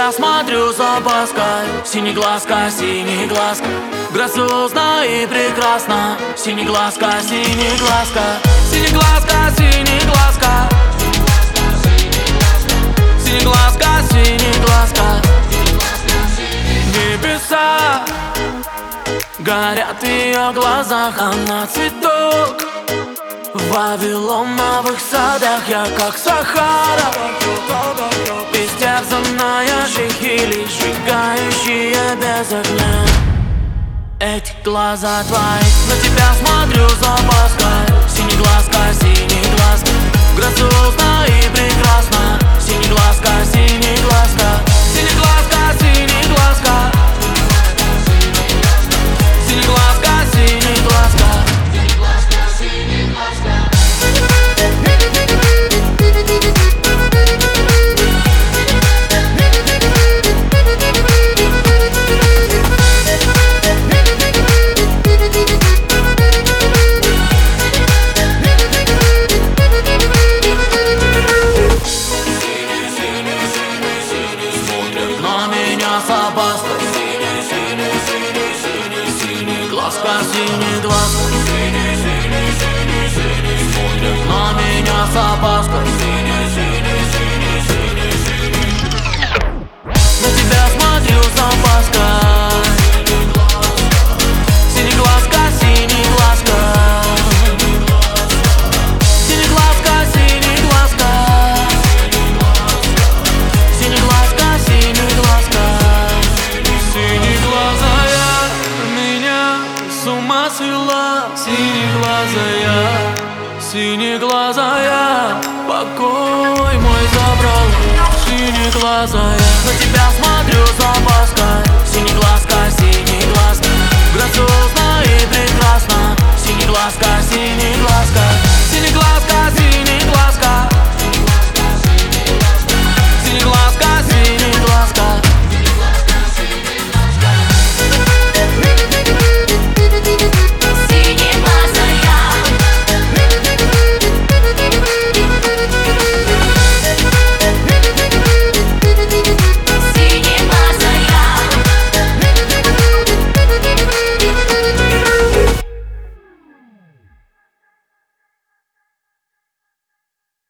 тебя смотрю с опаской. Синеглазка, синеглазка, грациозна и прекрасна. Синеглазка, синеглазка, синеглазка, синеглазка, синеглазка, синеглазка. Небеса горят в ее глазах, она цветок в вавилоновых садах. Я как Сахара, истерзанная шихили, сжигающая без огня. Эти глаза твои, на тебя смотрю с опаской. Синеглазка, синеглазка, грациозна и прекрасна. Синеглазка, синеглазка, синеглазка, синеглазка, синеглазка, синеглазка. Синеглазка, синеглазка, смотрят на меня с опаской. На тебя смотрю с опаской. Синеглазка, синеглазка, синеглазка, синеглазка, синеглазка, синеглазка. Синеглазая меня с ума свела. Синеглазая, синеглазая, покой мой забрала. Синеглазая, на тебя смотрю с опаской.